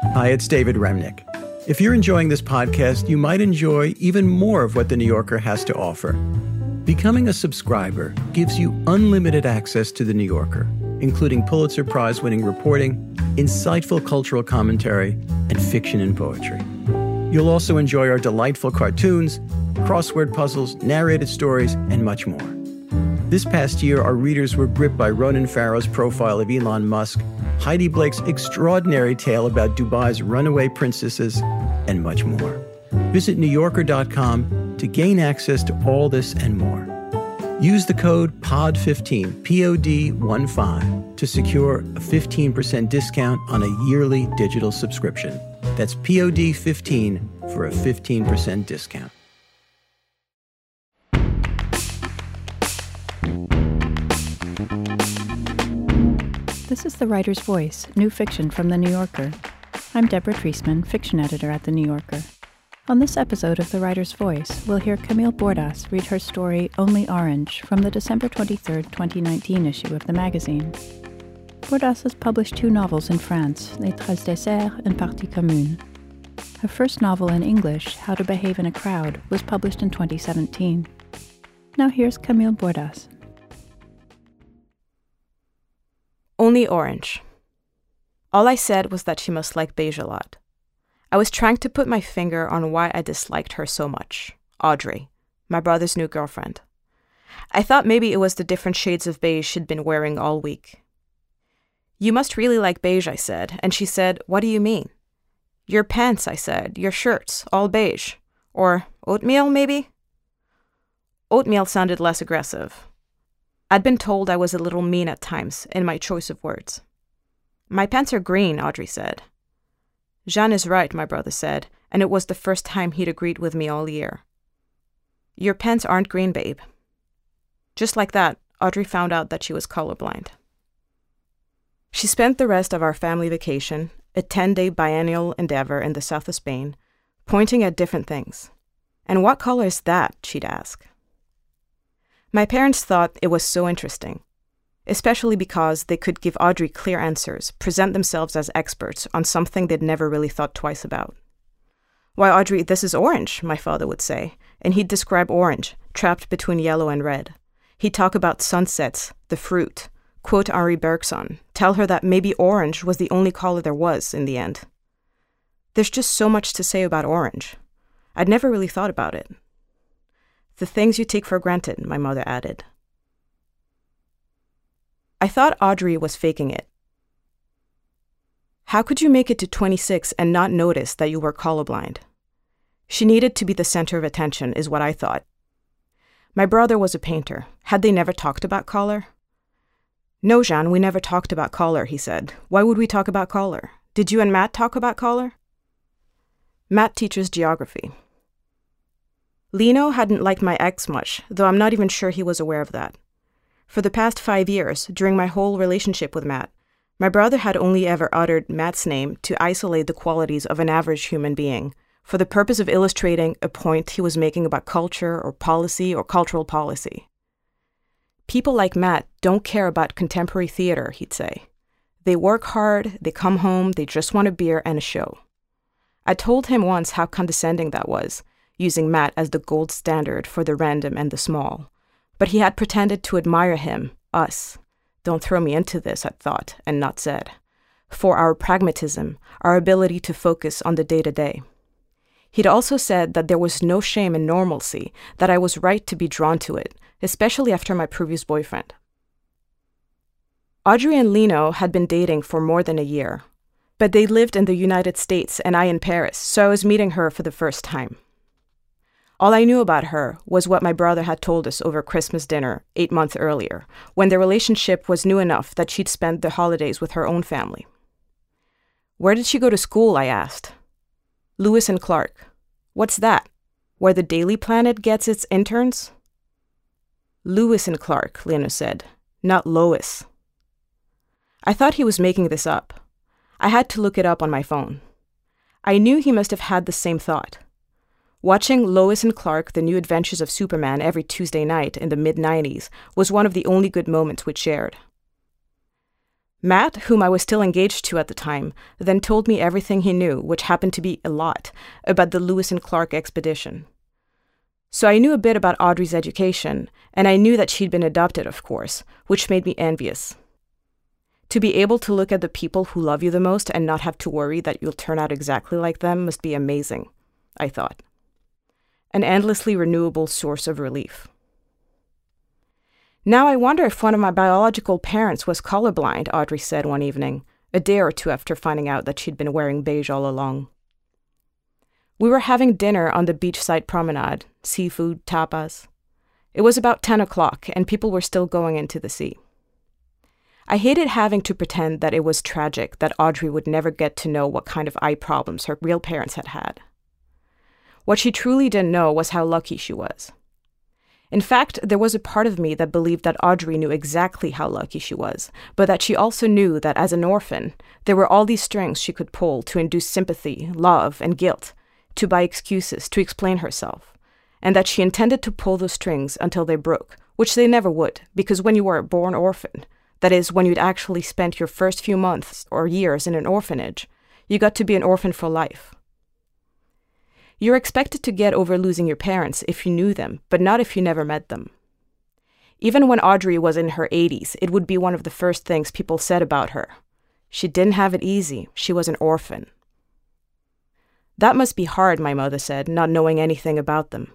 Hi, it's David Remnick. If you're enjoying this podcast, you might enjoy even more of what The New Yorker has to offer. Becoming a subscriber gives you unlimited access to The New Yorker, including Pulitzer Prize-winning reporting, insightful cultural commentary, and fiction and poetry. You'll also enjoy our delightful cartoons, crossword puzzles, narrated stories, and much more. This past year, our readers were gripped by Ronan Farrow's profile of Elon Musk, Heidi Blake's extraordinary tale about Dubai's runaway princesses, and much more. Visit NewYorker.com to gain access to all this and more. Use the code POD15, POD15, to secure a 15% discount on a yearly digital subscription. That's POD15 for a 15% discount. This is The Writer's Voice, new fiction from The New Yorker. I'm Deborah Treisman, fiction editor at The New Yorker. On this episode of The Writer's Voice, we'll hear Camille Bordas read her story Only Orange from the December 23, 2019 issue of the magazine. Bordas has published 2 novels in France, Les Traces des Serres and Partie Commune. Her first novel in English, How to Behave in a Crowd, was published in 2017. Now here's Camille Bordas. Only Orange. All I said was that she must like beige a lot. I was trying to put my finger on why I disliked her so much. Audrey, my brother's new girlfriend. I thought maybe it was the different shades of beige she'd been wearing all week. You must really like beige, I said, and she said, what do you mean? Your pants, I said, your shirts, all beige. Or oatmeal, maybe? Oatmeal sounded less aggressive. I'd been told I was a little mean at times in my choice of words. My pants are green, Audrey said. Jean is right, my brother said, and it was the first time he'd agreed with me all year. Your pants aren't green, babe. Just like that, Audrey found out that she was colorblind. She spent the rest of our family vacation, a 10-day biennial endeavor in the south of Spain, pointing at different things. And what color is that, she'd ask. My parents thought it was so interesting, especially because they could give Audrey clear answers, present themselves as experts on something they'd never really thought twice about. Why, Audrey, this is orange, my father would say, and he'd describe orange, trapped between yellow and red. He'd talk about sunsets, the fruit, quote Henri Bergson, tell her that maybe orange was the only color there was in the end. There's just so much to say about orange. I'd never really thought about it. The things you take for granted, my mother added. I thought Audrey was faking it. How could you make it to 26 and not notice that you were colorblind? She needed to be the center of attention, is what I thought. My brother was a painter. Had they never talked about color? No, Jean, we never talked about color, he said. Why would we talk about color? Did you and Matt talk about color? Matt teaches geography. Lino hadn't liked my ex much, though I'm not even sure he was aware of that. For the past 5 years, during my whole relationship with Matt, my brother had only ever uttered Matt's name to isolate the qualities of an average human being, for the purpose of illustrating a point he was making about culture or policy or cultural policy. People like Matt don't care about contemporary theater, he'd say. They work hard, they come home, they just want a beer and a show. I told him once how condescending that was, using Matt as the gold standard for the random and the small. But he had pretended to admire him, us. Don't throw me into this, I'd thought, and not said. For our pragmatism, our ability to focus on the day-to-day. He'd also said that there was no shame in normalcy, that I was right to be drawn to it, especially after my previous boyfriend. Audrey and Lino had been dating for more than a year, but they lived in the United States and I in Paris, so I was meeting her for the first time. All I knew about her was what my brother had told us over Christmas dinner 8 months earlier, when their relationship was new enough that she'd spend the holidays with her own family. Where did she go to school, I asked. Lewis and Clark. What's that? Where the Daily Planet gets its interns? Lewis and Clark, Lino said, not Lois. I thought he was making this up. I had to look it up on my phone. I knew he must have had the same thought. Watching Lois and Clark, The New Adventures of Superman every Tuesday night in the mid-90s was one of the only good moments we'd shared. Matt, whom I was still engaged to at the time, then told me everything he knew, which happened to be a lot, about the Lewis and Clark expedition. So I knew a bit about Audrey's education, and I knew that she'd been adopted, of course, which made me envious. To be able to look at the people who love you the most and not have to worry that you'll turn out exactly like them must be amazing, I thought. An endlessly renewable source of relief. Now I wonder if one of my biological parents was colorblind, Audrey said one evening, a day or two after finding out that she'd been wearing beige all along. We were having dinner on the beachside promenade, seafood, tapas. It was about 10 o'clock, and people were still going into the sea. I hated having to pretend that it was tragic that Audrey would never get to know what kind of eye problems her real parents had had. What she truly didn't know was how lucky she was. In fact, there was a part of me that believed that Audrey knew exactly how lucky she was, but that she also knew that as an orphan, there were all these strings she could pull to induce sympathy, love, and guilt, to buy excuses, to explain herself, and that she intended to pull those strings until they broke, which they never would, because when you were a born orphan, that is, when you'd actually spent your first few months or years in an orphanage, you got to be an orphan for life. You're expected to get over losing your parents if you knew them, but not if you never met them. Even when Audrey was in her 80s, it would be one of the first things people said about her. She didn't have it easy. She was an orphan. That must be hard, my mother said, not knowing anything about them.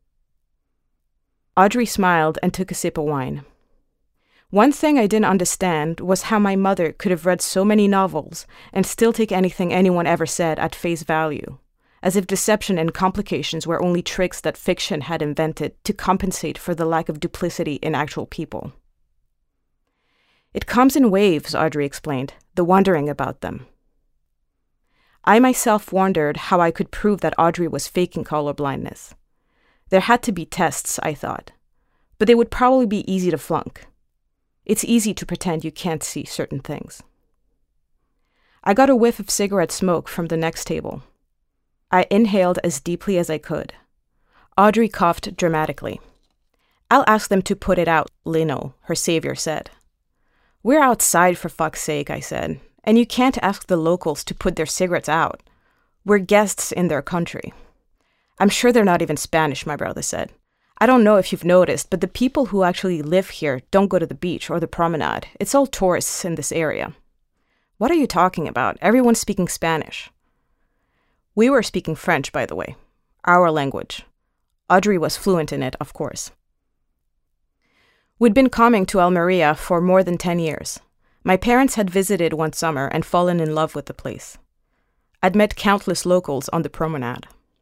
Audrey smiled and took a sip of wine. One thing I didn't understand was how my mother could have read so many novels and still take anything anyone ever said at face value, as if deception and complications were only tricks that fiction had invented to compensate for the lack of duplicity in actual people. It comes in waves, Audrey explained, the wondering about them. I myself wondered how I could prove that Audrey was faking colorblindness. There had to be tests, I thought, but they would probably be easy to flunk. It's easy to pretend you can't see certain things. I got a whiff of cigarette smoke from the next table. I inhaled as deeply as I could. Audrey coughed dramatically. I'll ask them to put it out, Lino, her savior said. We're outside for fuck's sake, I said, and you can't ask the locals to put their cigarettes out. We're guests in their country. I'm sure they're not even Spanish, my brother said. I don't know if you've noticed, but the people who actually live here don't go to the beach or the promenade. It's all tourists in this area. What are you talking about? Everyone's speaking Spanish. We were speaking French, by the way. Our language. Audrey was fluent in it, of course. We'd been coming to Almeria for more than 10 years. My parents had visited one summer and fallen in love with the place. I'd met countless locals on the promenade.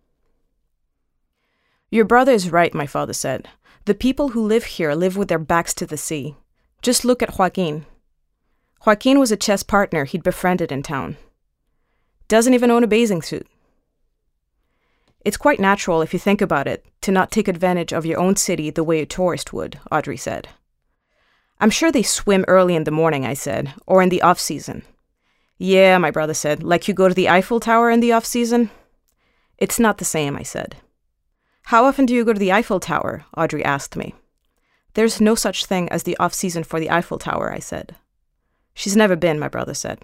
Your brother is right, my father said. The people who live here live with their backs to the sea. Just look at Joaquin. Joaquin was a chess partner he'd befriended in town. Doesn't even own a bathing suit. It's quite natural, if you think about it, to not take advantage of your own city the way a tourist would, Audrey said. I'm sure they swim early in the morning, I said, or in the off-season. Yeah, my brother said, like you go to the Eiffel Tower in the off-season? It's not the same, I said. How often do you go to the Eiffel Tower? Audrey asked me. There's no such thing as the off-season for the Eiffel Tower, I said. She's never been, my brother said.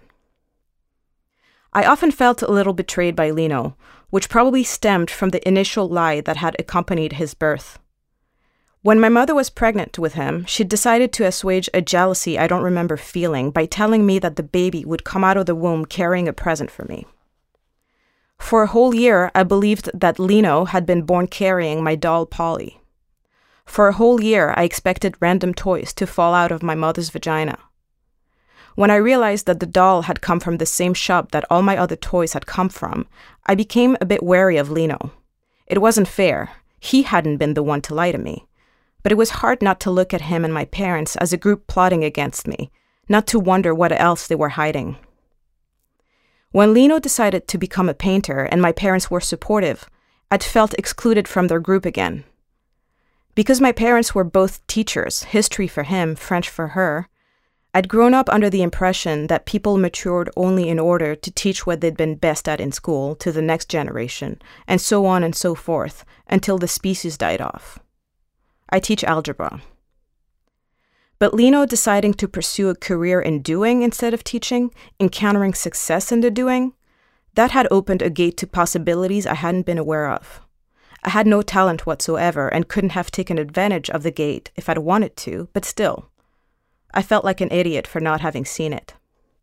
I often felt a little betrayed by Lino, which probably stemmed from the initial lie that had accompanied his birth. When my mother was pregnant with him, she decided to assuage a jealousy I don't remember feeling by telling me that the baby would come out of the womb carrying a present for me. For a whole year, I believed that Lino had been born carrying my doll Polly. For a whole year, I expected random toys to fall out of my mother's vagina. When I realized that the doll had come from the same shop that all my other toys had come from, I became a bit wary of Lino. It wasn't fair. He hadn't been the one to lie to me. But it was hard not to look at him and my parents as a group plotting against me, not to wonder what else they were hiding. When Lino decided to become a painter and my parents were supportive, I'd felt excluded from their group again. Because my parents were both teachers, history for him, French for her, I'd grown up under the impression that people matured only in order to teach what they'd been best at in school to the next generation, and so on and so forth, until the species died off. I teach algebra. But Lino deciding to pursue a career in doing instead of teaching, encountering success in the doing, that had opened a gate to possibilities I hadn't been aware of. I had no talent whatsoever and couldn't have taken advantage of the gate if I'd wanted to, but still, I felt like an idiot for not having seen it.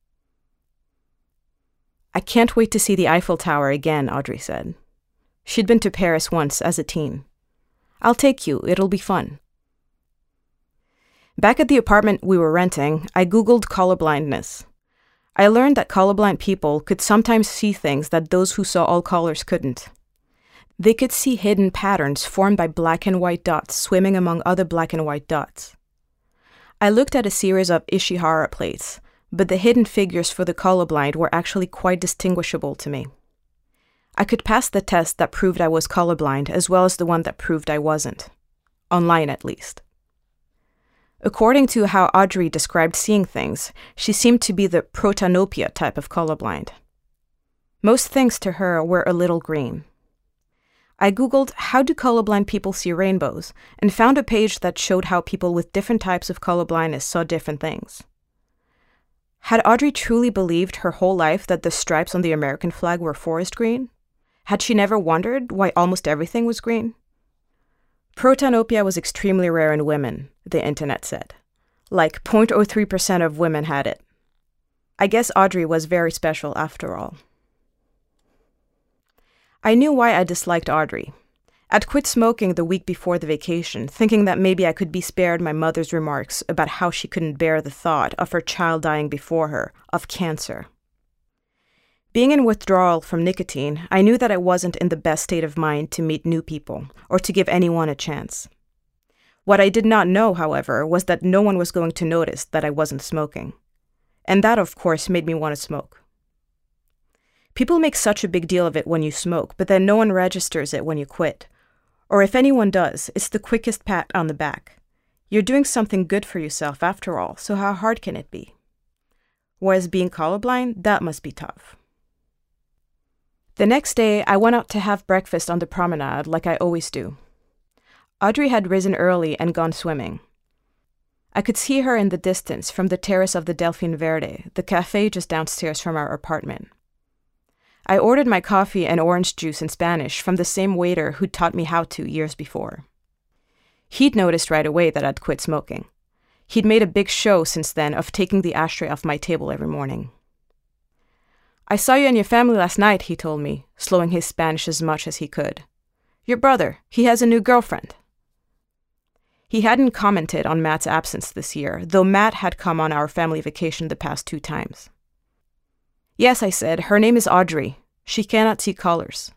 I can't wait to see the Eiffel Tower again, Audrey said. She'd been to Paris once as a teen. I'll take you, it'll be fun. Back at the apartment we were renting, I Googled colorblindness. I learned that colorblind people could sometimes see things that those who saw all colors couldn't. They could see hidden patterns formed by black and white dots swimming among other black and white dots. I looked at a series of Ishihara plates, but the hidden figures for the colorblind were actually quite distinguishable to me. I could pass the test that proved I was colorblind as well as the one that proved I wasn't. Online, at least. According to how Audrey described seeing things, she seemed to be the protanopia type of colorblind. Most things to her were a little green. I Googled how do colorblind people see rainbows and found a page that showed how people with different types of colorblindness saw different things. Had Audrey truly believed her whole life that the stripes on the American flag were forest green? Had she never wondered why almost everything was green? Protanopia was extremely rare in women, the internet said. Like 0.03% of women had it. I guess Audrey was very special after all. I knew why I disliked Audrey. I'd quit smoking the week before the vacation, thinking that maybe I could be spared my mother's remarks about how she couldn't bear the thought of her child dying before her, of cancer. Being in withdrawal from nicotine, I knew that I wasn't in the best state of mind to meet new people, or to give anyone a chance. What I did not know, however, was that no one was going to notice that I wasn't smoking. And that, of course, made me want to smoke. People make such a big deal of it when you smoke, but then no one registers it when you quit. Or if anyone does, it's the quickest pat on the back. You're doing something good for yourself after all, so how hard can it be? Whereas being colorblind, that must be tough. The next day, I went out to have breakfast on the promenade like I always do. Audrey had risen early and gone swimming. I could see her in the distance from the terrace of the Delfin Verde, the cafe just downstairs from our apartment. I ordered my coffee and orange juice in Spanish from the same waiter who taught me how to years before. He'd noticed right away that I'd quit smoking. He'd made a big show since then of taking the ashtray off my table every morning. I saw you and your family last night, he told me, slowing his Spanish as much as he could. Your brother, he has a new girlfriend. He hadn't commented on Matt's absence this year, though Matt had come on our family vacation the past 2 times. Yes, I said, her name is Audrey. She cannot see colors.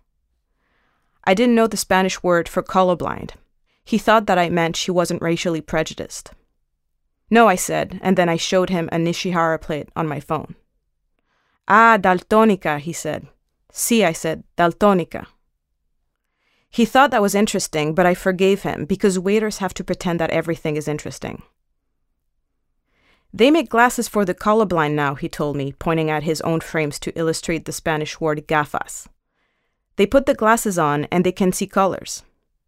I didn't know the Spanish word for colorblind. He thought that I meant she wasn't racially prejudiced. No, I said, and then I showed him a Ishihara plate on my phone. Ah, daltónica, he said. Sí, I said, daltónica. He thought that was interesting, but I forgave him because waiters have to pretend that everything is interesting. They make glasses for the colorblind now, he told me, pointing at his own frames to illustrate the Spanish word gafas. They put the glasses on and they can see colors.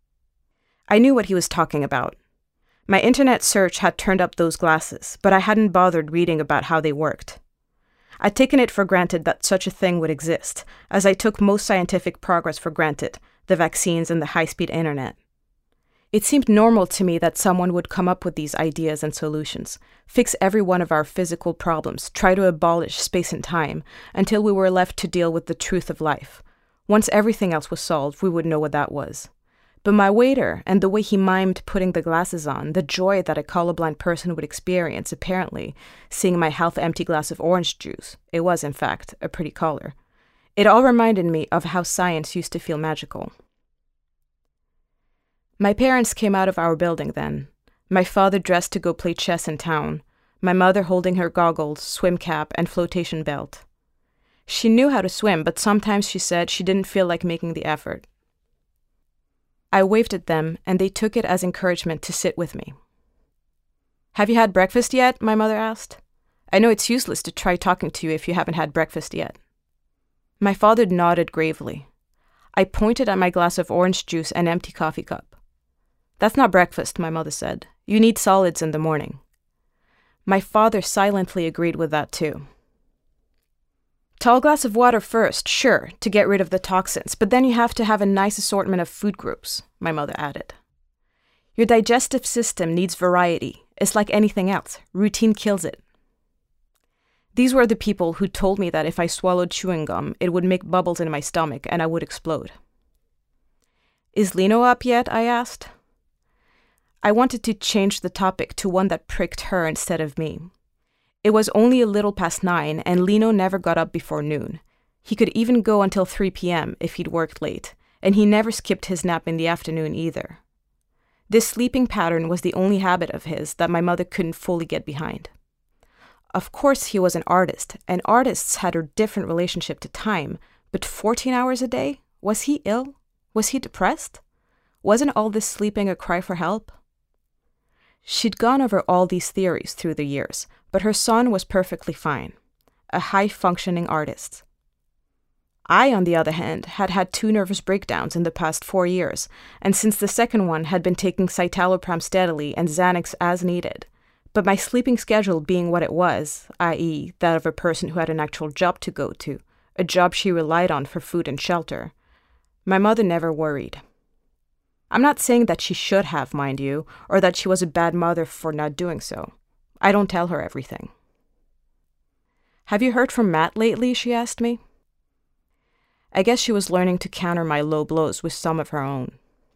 I knew what he was talking about. My internet search had turned up those glasses, but I hadn't bothered reading about how they worked. I'd taken it for granted that such a thing would exist, as I took most scientific progress for granted, the vaccines and the high-speed internet. It seemed normal to me that someone would come up with these ideas and solutions, fix every one of our physical problems, try to abolish space and time, until we were left to deal with the truth of life. Once everything else was solved, we would know what that was. But my waiter, and the way he mimed putting the glasses on, the joy that a colorblind person would experience, apparently, seeing my half-empty glass of orange juice, it was, in fact, a pretty color. It all reminded me of how science used to feel magical. My parents came out of our building then. My father dressed to go play chess in town, my mother holding her goggles, swim cap, and flotation belt. She knew how to swim, but sometimes she said she didn't feel like making the effort. I waved at them, and they took it as encouragement to sit with me. Have you had breakfast yet? My mother asked. I know it's useless to try talking to you if you haven't had breakfast yet. My father nodded gravely. I pointed at my glass of orange juice and empty coffee cup. That's not breakfast, my mother said. You need solids in the morning. My father silently agreed with that too. Tall glass of water first, sure, to get rid of the toxins, but then you have to have a nice assortment of food groups, my mother added. Your digestive system needs variety. It's like anything else. Routine kills it. These were the people who told me that if I swallowed chewing gum, it would make bubbles in my stomach and I would explode. Is Lino up yet? I asked. I wanted to change the topic to one that pricked her instead of me. It was only a little past 9, and Lino never got up before noon. He could even go until 3 p.m. if he'd worked late, and he never skipped his nap in the afternoon either. This sleeping pattern was the only habit of his that my mother couldn't fully get behind. Of course, he was an artist, and artists had a different relationship to time, but 14 hours a day? Was he ill? Was he depressed? Wasn't all this sleeping a cry for help? She'd gone over all these theories through the years, but her son was perfectly fine, a high-functioning artist. I, on the other hand, had had 2 nervous breakdowns in the past 4 years, and since the second one had been taking citalopram steadily and Xanax as needed. But my sleeping schedule being what it was, i.e. that of a person who had an actual job to go to, a job she relied on for food and shelter, my mother never worried. I'm not saying that she should have, mind you, or that she was a bad mother for not doing so. I don't tell her everything. Have you heard from Matt lately? She asked me. I guess she was learning to counter my low blows with some of her own.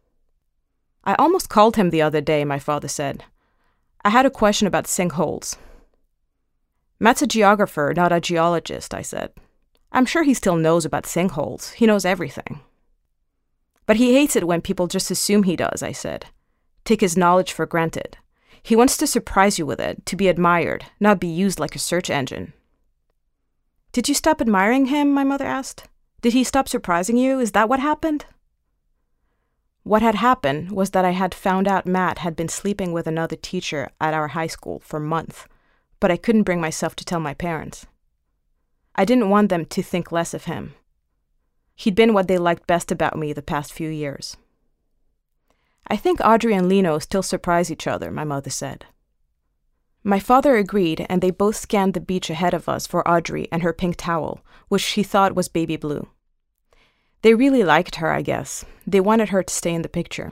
I almost called him the other day, my father said. I had a question about sinkholes. Matt's a geographer, not a geologist, I said. I'm sure he still knows about sinkholes. He knows everything. But he hates it when people just assume he does, I said. Take his knowledge for granted. He wants to surprise you with it, to be admired, not be used like a search engine. Did you stop admiring him? My mother asked. Did he stop surprising you? Is that what happened? What had happened was that I had found out Matt had been sleeping with another teacher at our high school for months, but I couldn't bring myself to tell my parents. I didn't want them to think less of him. He'd been what they liked best about me the past few years. I think Audrey and Lino still surprise each other, my mother said. My father agreed, and they both scanned the beach ahead of us for Audrey and her pink towel, which she thought was baby blue. They really liked her, I guess. They wanted her to stay in the picture.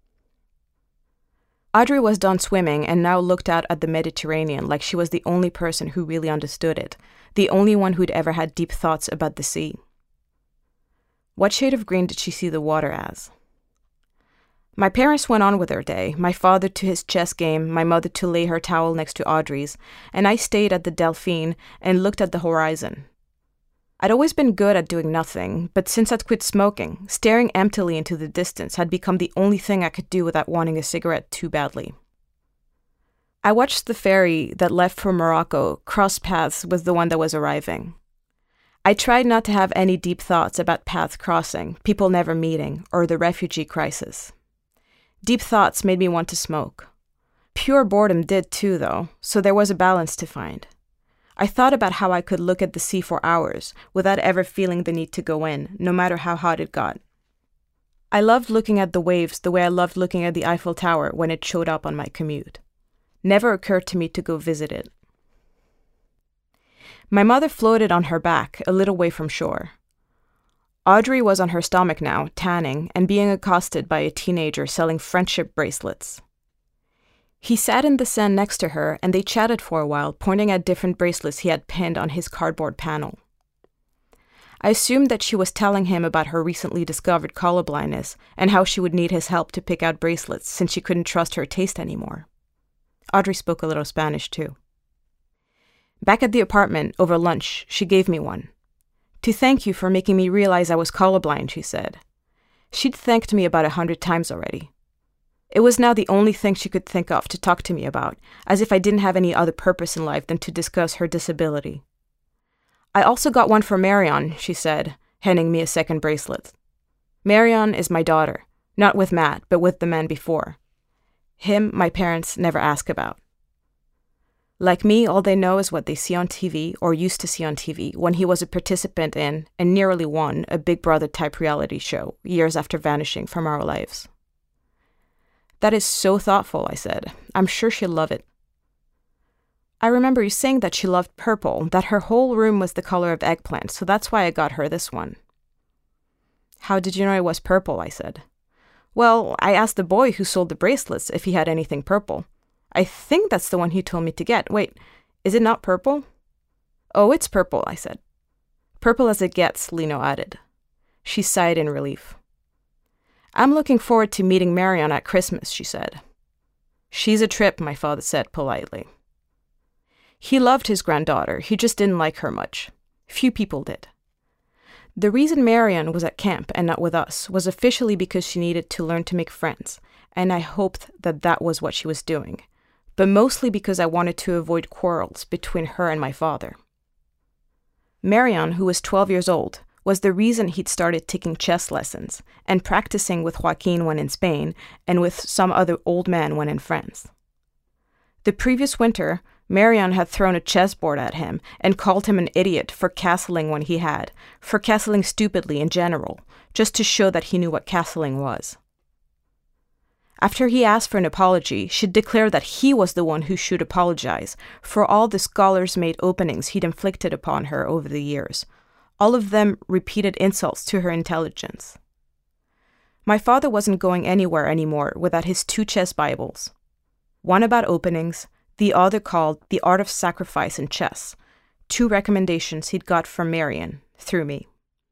Audrey was done swimming and now looked out at the Mediterranean like she was the only person who really understood it, the only one who'd ever had deep thoughts about the sea. What shade of green did she see the water as? My parents went on with their day, my father to his chess game, my mother to lay her towel next to Audrey's, and I stayed at the Delphine and looked at the horizon. I'd always been good at doing nothing, but since I'd quit smoking, staring emptily into the distance had become the only thing I could do without wanting a cigarette too badly. I watched the ferry that left for Morocco cross paths with the one that was arriving. I tried not to have any deep thoughts about paths crossing, people never meeting, or the refugee crisis. Deep thoughts made me want to smoke. Pure boredom did too, though, so there was a balance to find. I thought about how I could look at the sea for hours without ever feeling the need to go in, no matter how hot it got. I loved looking at the waves the way I loved looking at the Eiffel Tower when it showed up on my commute. Never occurred to me to go visit it. My mother floated on her back, a little way from shore. Audrey was on her stomach now, tanning, and being accosted by a teenager selling friendship bracelets. He sat in the sand next to her, and they chatted for a while, pointing at different bracelets he had pinned on his cardboard panel. I assumed that she was telling him about her recently discovered colorblindness and how she would need his help to pick out bracelets since she couldn't trust her taste anymore. Audrey spoke a little Spanish, too. Back at the apartment, over lunch, she gave me one. To thank you for making me realize I was colorblind, she said. She'd thanked me about 100 times already. It was now the only thing she could think of to talk to me about, as if I didn't have any other purpose in life than to discuss her disability. I also got one for Marion, she said, handing me a second bracelet. Marion is my daughter, not with Matt, but with the man before. Him, my parents never ask about. Like me, all they know is what they see on TV, or used to see on TV, when he was a participant in, and nearly won, a Big Brother-type reality show, years after vanishing from our lives. That is so thoughtful, I said. I'm sure she'll love it. I remember you saying that she loved purple, that her whole room was the color of eggplant, so that's why I got her this one. How did you know it was purple? I said. Well, I asked the boy who sold the bracelets if he had anything purple. I think that's the one he told me to get. Wait, is it not purple? Oh, it's purple, I said. Purple as it gets, Lino added. She sighed in relief. I'm looking forward to meeting Marion at Christmas, she said. She's a trip, my father said politely. He loved his granddaughter, he just didn't like her much. Few people did. The reason Marion was at camp and not with us was officially because she needed to learn to make friends, and I hoped that that was what she was doing, but mostly because I wanted to avoid quarrels between her and my father. Marion, who was 12 years old, was the reason he'd started taking chess lessons and practicing with Joaquin when in Spain and with some other old man when in France. The previous winter, Marion had thrown a chessboard at him and called him an idiot for castling when he had, for castling stupidly in general, just to show that he knew what castling was. After he asked for an apology, she'd declared that he was the one who should apologize for all the scholars-made openings he'd inflicted upon her over the years, all of them repeated insults to her intelligence. My father wasn't going anywhere anymore without his 2 chess Bibles, one about openings, the other called The Art of Sacrifice in Chess, 2 recommendations he'd got from Marion, through me.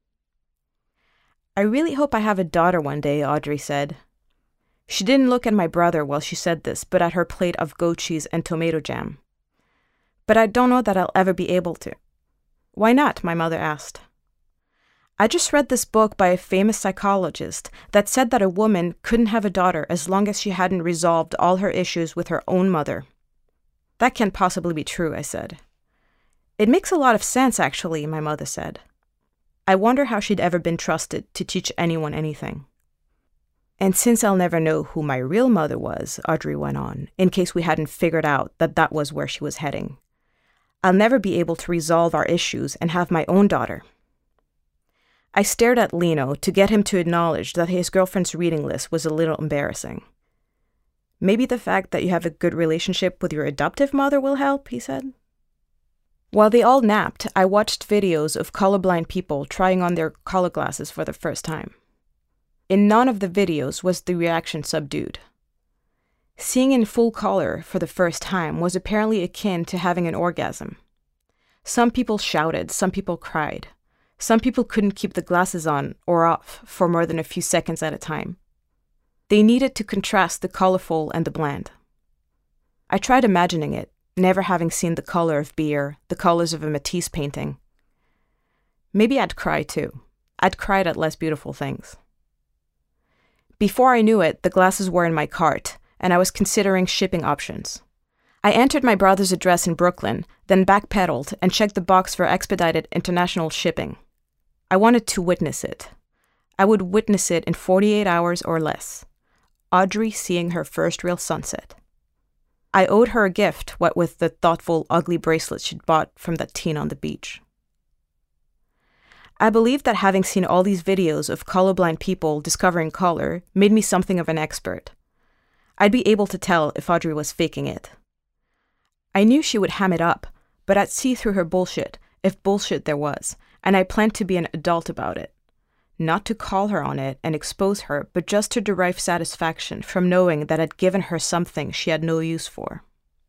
I really hope I have a daughter one day, Audrey said. She didn't look at my brother while she said this, but at her plate of goat cheese and tomato jam. But I don't know that I'll ever be able to. Why not? My mother asked. I just read this book by a famous psychologist that said that a woman couldn't have a daughter as long as she hadn't resolved all her issues with her own mother. That can't possibly be true, I said. It makes a lot of sense, actually, my mother said. I wonder how she'd ever been trusted to teach anyone anything. And since I'll never know who my real mother was, Audrey went on, in case we hadn't figured out that that was where she was heading, I'll never be able to resolve our issues and have my own daughter. I stared at Lino to get him to acknowledge that his girlfriend's reading list was a little embarrassing. Maybe the fact that you have a good relationship with your adoptive mother will help, he said. While they all napped, I watched videos of colorblind people trying on their color glasses for the first time. In none of the videos was the reaction subdued. Seeing in full color for the first time was apparently akin to having an orgasm. Some people shouted, some people cried. Some people couldn't keep the glasses on or off for more than a few seconds at a time. They needed to contrast the colorful and the bland. I tried imagining it, never having seen the color of beer, the colors of a Matisse painting. Maybe I'd cry too. I'd cried at less beautiful things. Before I knew it, the glasses were in my cart, and I was considering shipping options. I entered my brother's address in Brooklyn, then backpedaled and checked the box for expedited international shipping. I wanted to witness it. I would witness it in 48 hours or less. Audrey seeing her first real sunset. I owed her a gift, what with the thoughtful, ugly bracelet she'd bought from that teen on the beach. I believed that having seen all these videos of colorblind people discovering color made me something of an expert. I'd be able to tell if Audrey was faking it. I knew she would ham it up, but I'd see through her bullshit, if bullshit there was, and I planned to be an adult about it. Not to call her on it and expose her, but just to derive satisfaction from knowing that I'd given her something she had no use for.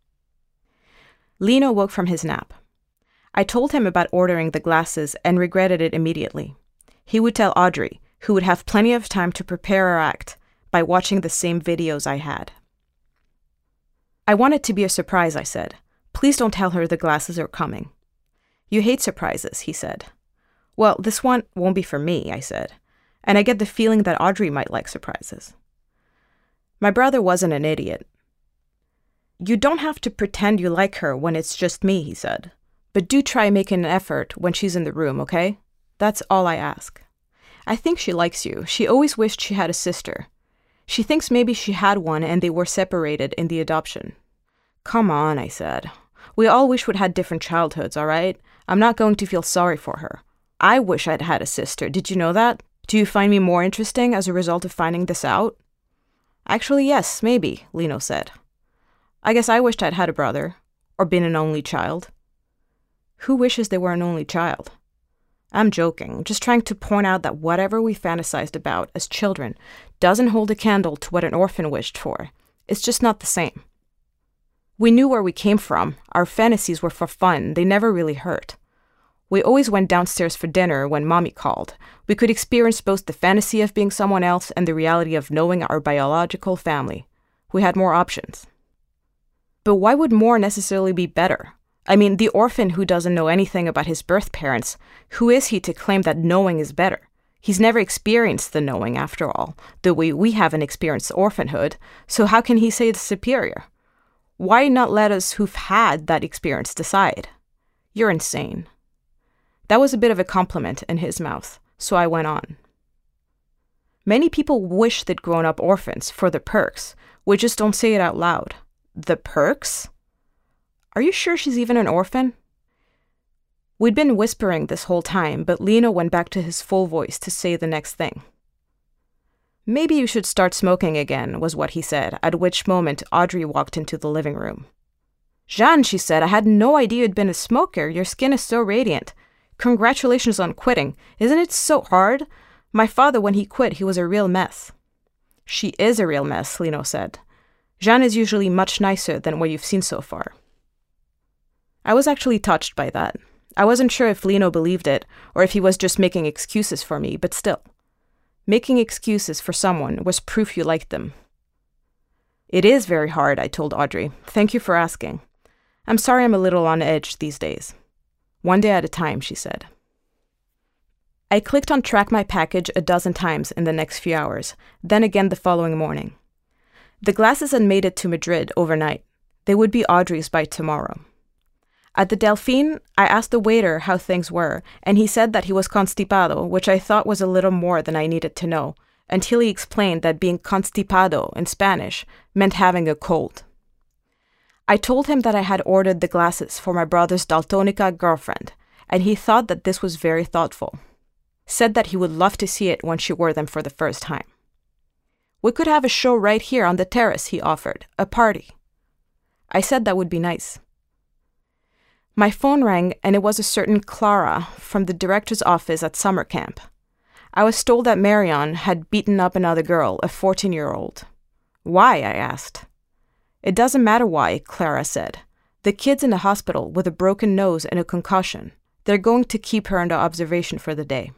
Lino woke from his nap. I told him about ordering the glasses and regretted it immediately. He would tell Audrey, who would have plenty of time to prepare her act by watching the same videos I had. I want it to be a surprise, I said. Please don't tell her the glasses are coming. You hate surprises, he said. Well, this one won't be for me, I said, and I get the feeling that Audrey might like surprises. My brother wasn't an idiot. You don't have to pretend you like her when it's just me, he said, but do try making an effort when she's in the room, okay? That's all I ask. I think she likes you. She always wished she had a sister. She thinks maybe she had one and they were separated in the adoption. Come on, I said. We all wish we'd had different childhoods, all right? I'm not going to feel sorry for her. I wish I'd had a sister. Did you know that? Do you find me more interesting as a result of finding this out? Actually, yes, maybe, Lino said. I guess I wished I'd had a brother. Or been an only child? Who wishes they were an only child? I'm joking, just trying to point out that whatever we fantasized about as children doesn't hold a candle to what an orphan wished for. It's just not the same. We knew where we came from. Our fantasies were for fun. They never really hurt. We always went downstairs for dinner when Mommy called. We could experience both the fantasy of being someone else and the reality of knowing our biological family. We had more options. But why would more necessarily be better? I mean, the orphan who doesn't know anything about his birth parents, who is he to claim that knowing is better? He's never experienced the knowing, after all, the way we haven't experienced orphanhood, so how can he say it's superior? Why not let us who've had that experience decide? You're insane. That was a bit of a compliment in his mouth, so I went on. Many people wish they'd grown up orphans for the perks. We just don't say it out loud. The perks? Are you sure she's even an orphan? We'd been whispering this whole time, but Lino went back to his full voice to say the next thing. Maybe you should start smoking again, was what he said, at which moment Audrey walked into the living room. Jeanne, she said, I had no idea you'd been a smoker. Your skin is so radiant. Congratulations on quitting. Isn't it so hard? My father, when he quit, he was a real mess. She is a real mess, Lino said. Jeanne is usually much nicer than what you've seen so far. I was actually touched by that. I wasn't sure if Lino believed it, or if he was just making excuses for me, but still. Making excuses for someone was proof you liked them. It is very hard, I told Audrey. Thank you for asking. I'm sorry I'm a little on edge these days. One day at a time, she said. I clicked on track my package a dozen times in the next few hours, then again the following morning. The glasses had made it to Madrid overnight. They would be Audrey's by tomorrow. At the Delphine, I asked the waiter how things were, and he said that he was constipado, which I thought was a little more than I needed to know, until he explained that being constipado in Spanish meant having a cold. I told him that I had ordered the glasses for my brother's Daltonica girlfriend, and he thought that this was very thoughtful. Said that he would love to see it when she wore them for the first time. We could have a show right here on the terrace, he offered, a party. I said that would be nice. My phone rang, and it was a certain Clara from the director's office at summer camp. I was told that Marion had beaten up another girl, a 14-year-old. Why? I asked. It doesn't matter why, Clara said. The kid's in the hospital with a broken nose and a concussion. They're going to keep her under observation for the day.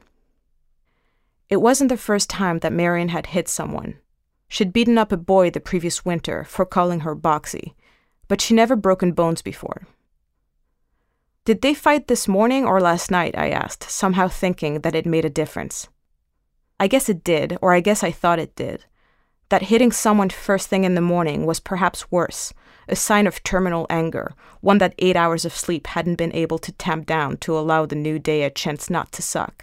It wasn't the first time that Marion had hit someone. She'd beaten up a boy the previous winter for calling her boxy, but she never broken bones before. Did they fight this morning or last night? I asked, somehow thinking that it made a difference. I guess it did, or I guess I thought it did. That hitting someone first thing in the morning was perhaps worse, a sign of terminal anger, one that 8 hours of sleep hadn't been able to tamp down to allow the new day a chance not to suck.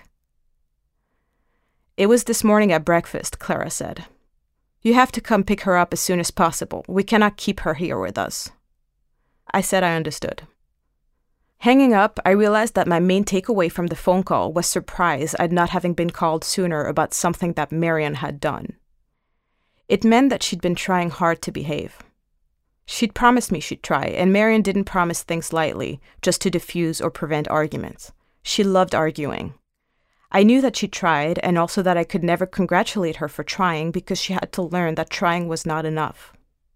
It was this morning at breakfast, Clara said. You have to come pick her up as soon as possible. We cannot keep her here with us. I said I understood. Hanging up, I realized that my main takeaway from the phone call was surprise at not having been called sooner about something that Marion had done. It meant that she'd been trying hard to behave. She'd promised me she'd try, and Marion didn't promise things lightly, just to diffuse or prevent arguments. She loved arguing. I knew that she tried, and also that I could never congratulate her for trying because she had to learn that trying was not enough.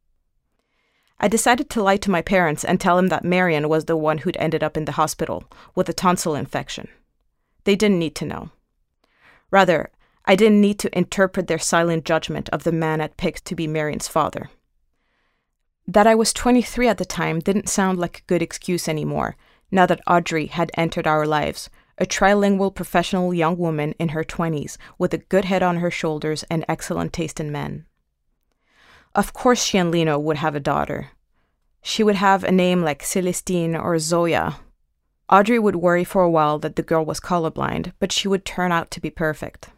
I decided to lie to my parents and tell them that Marion was the one who'd ended up in the hospital with a tonsil infection. They didn't need to know. Rather, I didn't need to interpret their silent judgment of the man I'd picked to be Marion's father. That I was 23 at the time didn't sound like a good excuse anymore, now that Audrey had entered our lives, a trilingual professional young woman in her 20s with a good head on her shoulders and excellent taste in men. Of course she and Lino would have a daughter. She would have a name like Celestine or Zoya. Audrey would worry for a while that the girl was colorblind, but she would turn out to be perfect.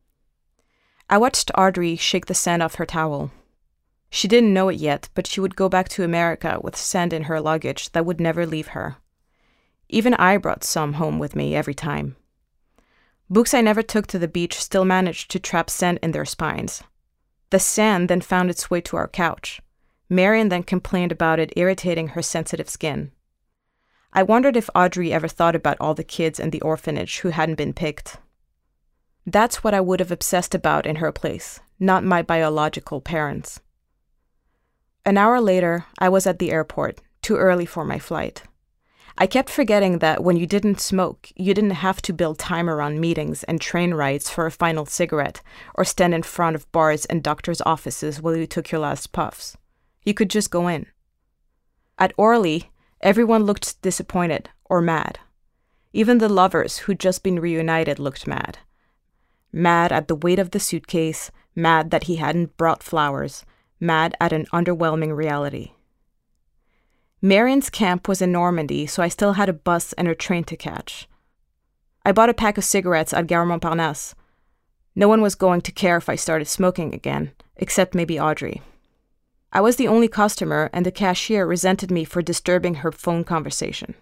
I watched Audrey shake the sand off her towel. She didn't know it yet, but she would go back to America with sand in her luggage that would never leave her. Even I brought some home with me every time. Books I never took to the beach still managed to trap sand in their spines. The sand then found its way to our couch. Marion then complained about it irritating her sensitive skin. I wondered if Audrey ever thought about all the kids in the orphanage who hadn't been picked. That's what I would have obsessed about in her place, not my biological parents. An hour later, I was at the airport, too early for my flight. I kept forgetting that when you didn't smoke, you didn't have to build time around meetings and train rides for a final cigarette or stand in front of bars and doctors' offices while you took your last puffs. You could just go in. At Orly, everyone looked disappointed or mad. Even the lovers who'd just been reunited looked mad. Mad at the weight of the suitcase, mad that he hadn't brought flowers, mad at an underwhelming reality. Marion's camp was in Normandy, so I still had a bus and a train to catch. I bought a pack of cigarettes at Gare Montparnasse. No one was going to care if I started smoking again, except maybe Audrey. I was the only customer, and the cashier resented me for disturbing her phone conversation.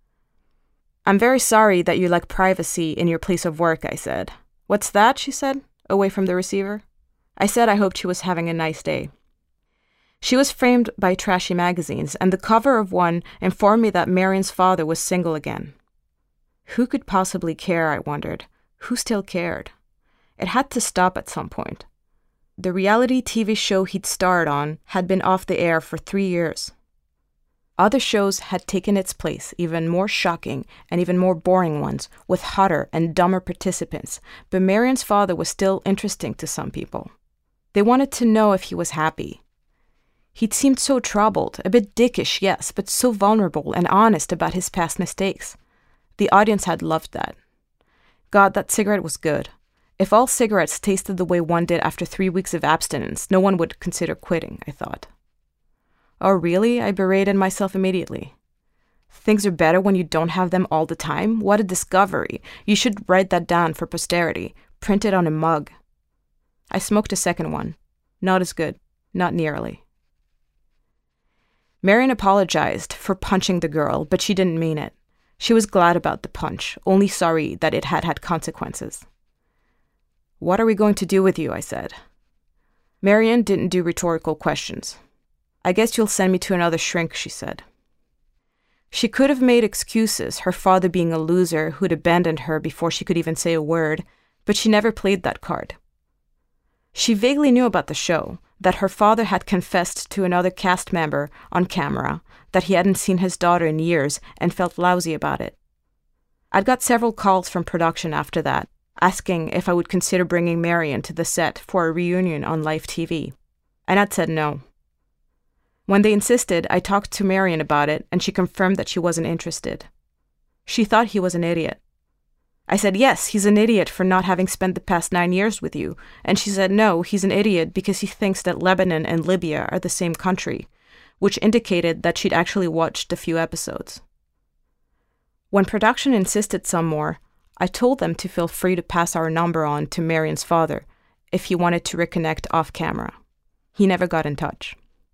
"I'm very sorry that you lack privacy in your place of work," I said. "What's that?" she said, away from the receiver. I said I hoped she was having a nice day. She was framed by trashy magazines, and the cover of one informed me that Marion's father was single again. Who could possibly care, I wondered? Who still cared? It had to stop at some point. The reality TV show he'd starred on had been off the air for 3 years. Other shows had taken its place, even more shocking and even more boring ones, with hotter and dumber participants, but Marion's father was still interesting to some people. They wanted to know if he was happy. He'd seemed so troubled, a bit dickish, yes, but so vulnerable and honest about his past mistakes. The audience had loved that. God, that cigarette was good. If all cigarettes tasted the way one did after 3 weeks of abstinence, no one would consider quitting, I thought. Oh, really? I berated myself immediately. Things are better when you don't have them all the time? What a discovery. You should write that down for posterity. Print it on a mug. I smoked a second one. Not as good. Not nearly. Marion apologized for punching the girl, but she didn't mean it. She was glad about the punch, only sorry that it had consequences. "What are we going to do with you?" I said. Marion didn't do rhetorical questions. "I guess you'll send me to another shrink," she said. She could have made excuses, her father being a loser who'd abandoned her before she could even say a word, but she never played that card. She vaguely knew about the show, that her father had confessed to another cast member on camera, that he hadn't seen his daughter in years and felt lousy about it. I'd got several calls from production after that, asking if I would consider bringing Marion to the set for a reunion on live TV, and I'd said no. When they insisted, I talked to Marion about it, and she confirmed that she wasn't interested. She thought he was an idiot. I said, yes, he's an idiot for not having spent the past 9 years with you, and she said, no, he's an idiot because he thinks that Lebanon and Libya are the same country, which indicated that she'd actually watched a few episodes. When production insisted some more, I told them to feel free to pass our number on to Marion's father if he wanted to reconnect off camera. He never got in touch.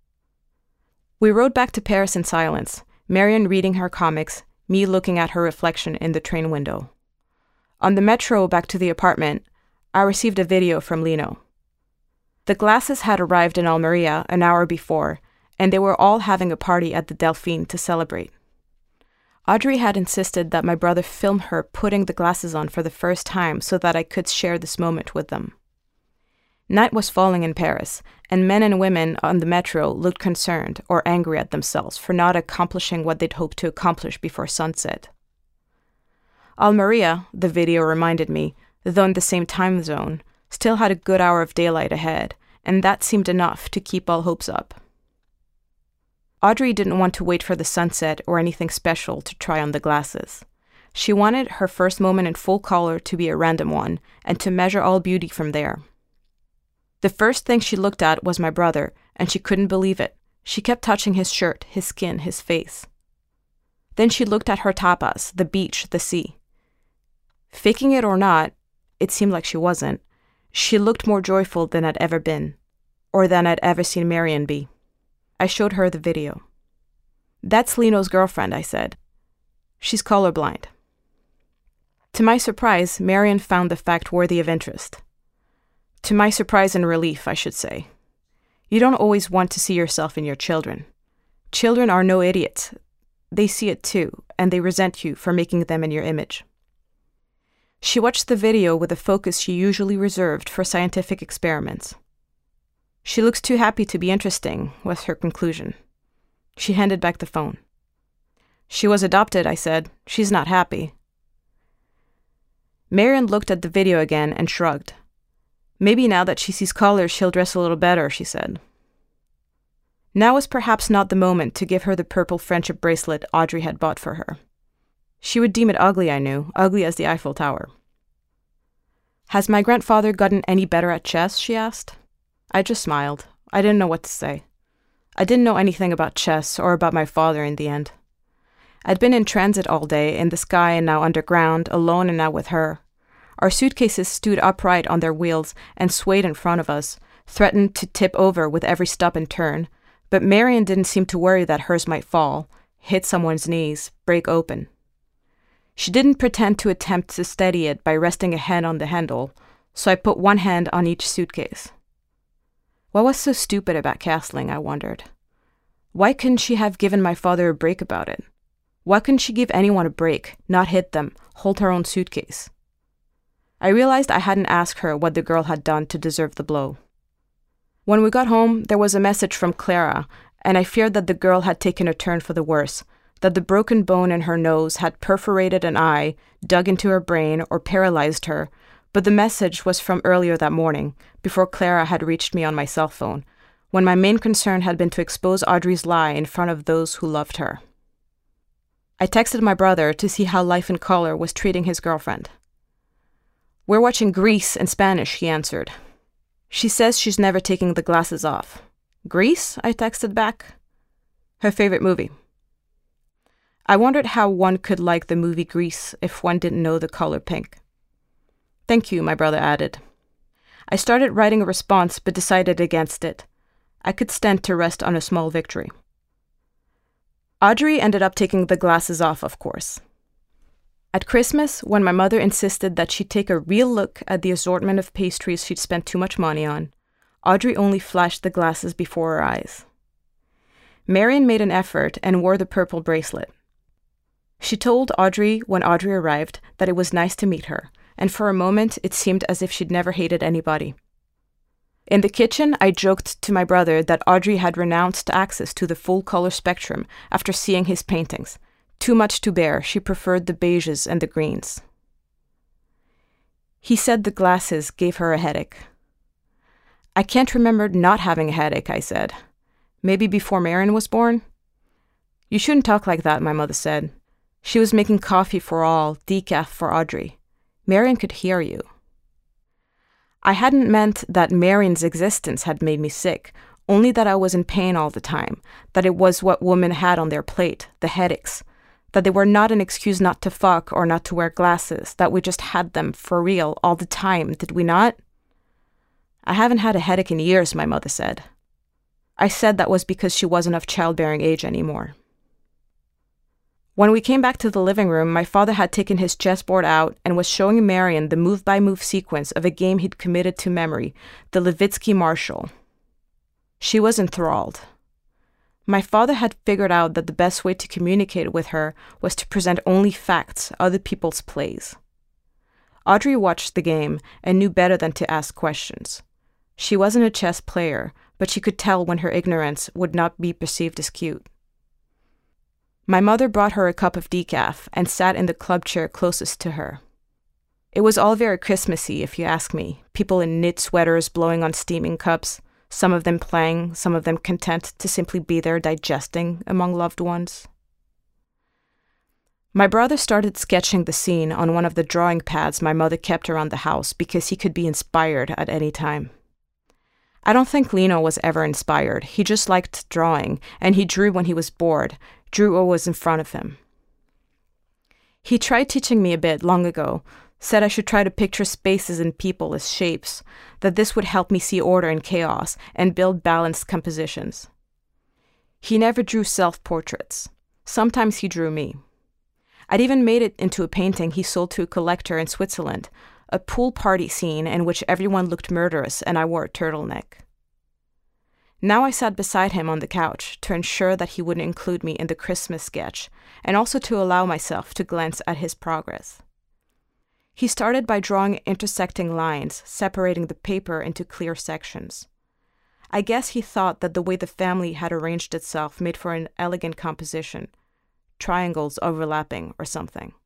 We rode back to Paris in silence, Marion reading her comics, me looking at her reflection in the train window. On the metro back to the apartment, I received a video from Lino. The Glasses had arrived in Almeria an hour before, and they were all having a party at the Delphine to celebrate. Audrey had insisted that my brother film her putting the glasses on for the first time so that I could share this moment with them. Night was falling in Paris, and men and women on the metro looked concerned or angry at themselves for not accomplishing what they'd hoped to accomplish before sunset. Almeria, the video reminded me, though in the same time zone, still had a good hour of daylight ahead, and that seemed enough to keep all hopes up. Audrey didn't want to wait for the sunset or anything special to try on the glasses. She wanted her first moment in full color to be a random one, and to measure all beauty from there. The first thing she looked at was my brother, and she couldn't believe it. She kept touching his shirt, his skin, his face. Then she looked at her tapas, the beach, the sea. Faking it or not, it seemed like she wasn't. She looked more joyful than I'd ever been, or than I'd ever seen Marion be. I showed her the video. That's Lino's girlfriend, I said. She's colorblind. To my surprise, Marion found the fact worthy of interest. To my surprise and relief, I should say. You don't always want to see yourself in your children. Children are no idiots. They see it too, and they resent you for making them in your image. She watched the video with a focus she usually reserved for scientific experiments. She looks too happy to be interesting, was her conclusion. She handed back the phone. She was adopted, I said. She's not happy. Marian looked at the video again and shrugged. Maybe now that she sees colors, she'll dress a little better, she said. Now was perhaps not the moment to give her the purple friendship bracelet Audrey had bought for her. She would deem it ugly, I knew, ugly as the Eiffel Tower. Has my grandfather gotten any better at chess, she asked. I just smiled. I didn't know what to say. I didn't know anything about chess or about my father in the end. I'd been in transit all day, in the sky and now underground, alone and now with her. Our suitcases stood upright on their wheels and swayed in front of us, threatened to tip over with every stop and turn, but Marian didn't seem to worry that hers might fall, hit someone's knees, break open. She didn't pretend to attempt to steady it by resting a hand on the handle, so I put one hand on each suitcase. What was so stupid about castling, I wondered. Why couldn't she have given my father a break about it? Why couldn't she give anyone a break, not hit them, hold her own suitcase? I realized I hadn't asked her what the girl had done to deserve the blow. When we got home, there was a message from Clara, and I feared that the girl had taken a turn for the worse, that the broken bone in her nose had perforated an eye, dug into her brain, or paralyzed her, but the message was from earlier that morning, before Clara had reached me on my cell phone, when my main concern had been to expose Audrey's lie in front of those who loved her. I texted my brother to see how Life in Color was treating his girlfriend. We're watching Grease in Spanish, he answered. She says she's never taking the glasses off. Grease? I texted back. Her favorite movie. I wondered how one could like the movie Grease if one didn't know the color pink. Thank you, my brother added. I started writing a response but decided against it. I could stand to rest on a small victory. Audrey ended up taking the glasses off, of course. At Christmas, when my mother insisted that she take a real look at the assortment of pastries she'd spent too much money on, Audrey only flashed the glasses before her eyes. Marian made an effort and wore the purple bracelet. She told Audrey when Audrey arrived that it was nice to meet her, and for a moment it seemed as if she'd never hated anybody. In the kitchen, I joked to my brother that Audrey had renounced access to the full color spectrum after seeing his paintings. Too much to bear, she preferred the beiges and the greens. He said the glasses gave her a headache. I can't remember not having a headache, I said. Maybe before Marian was born? You shouldn't talk like that, my mother said. She was making coffee for all, decaf for Audrey. Marian could hear you. I hadn't meant that Marian's existence had made me sick, only that I was in pain all the time, that it was what women had on their plate, the headaches, that they were not an excuse not to fuck or not to wear glasses, that we just had them for real all the time, did we not? I haven't had a headache in years, my mother said. I said that was because she wasn't of childbearing age anymore. When we came back to the living room, my father had taken his chessboard out and was showing Marian the move-by-move sequence of a game he'd committed to memory, the Levitsky Marshall. She was enthralled. My father had figured out that the best way to communicate with her was to present only facts, other people's plays. Audrey watched the game and knew better than to ask questions. She wasn't a chess player, but she could tell when her ignorance would not be perceived as cute. My mother brought her a cup of decaf and sat in the club chair closest to her. It was all very Christmassy, if you ask me, people in knit sweaters blowing on steaming cups, some of them playing, some of them content to simply be there digesting among loved ones. My brother started sketching the scene on one of the drawing pads my mother kept around the house because he could be inspired at any time. I don't think Lino was ever inspired. He just liked drawing, and he drew when he was bored, drew what was in front of him. He tried teaching me a bit long ago, said I should try to picture spaces and people as shapes, that this would help me see order in chaos and build balanced compositions. He never drew self-portraits. Sometimes he drew me. I'd even made it into a painting he sold to a collector in Switzerland, a pool party scene in which everyone looked murderous and I wore a turtleneck. Now I sat beside him on the couch to ensure that he wouldn't include me in the Christmas sketch, and also to allow myself to glance at his progress. He started by drawing intersecting lines, separating the paper into clear sections. I guess he thought that the way the family had arranged itself made for an elegant composition, triangles overlapping or something.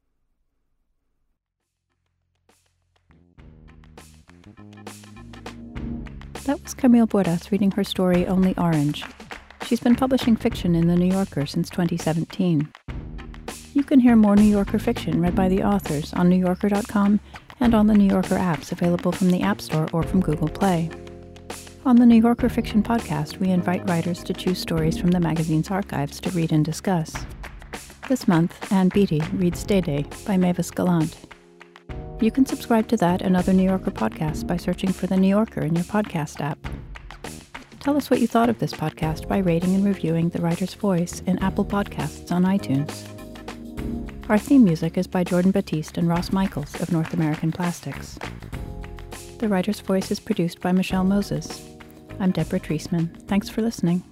That was Camille Bordas reading her story Only Orange. She's been publishing fiction in The New Yorker since 2017. You can hear more New Yorker fiction read by the authors on NewYorker.com and on the New Yorker apps available from the App Store or from Google Play. On the New Yorker Fiction Podcast, we invite writers to choose stories from the magazine's archives to read and discuss. This month, Ann Beattie reads Day Day by Mavis Gallant. You can subscribe to that and other New Yorker podcasts by searching for The New Yorker in your podcast app. Tell us what you thought of this podcast by rating and reviewing The Writer's Voice in Apple Podcasts on iTunes. Our theme music is by Jordan Batiste and Ross Michaels of North American Plastics. The Writer's Voice is produced by Michelle Moses. I'm Deborah Treisman. Thanks for listening.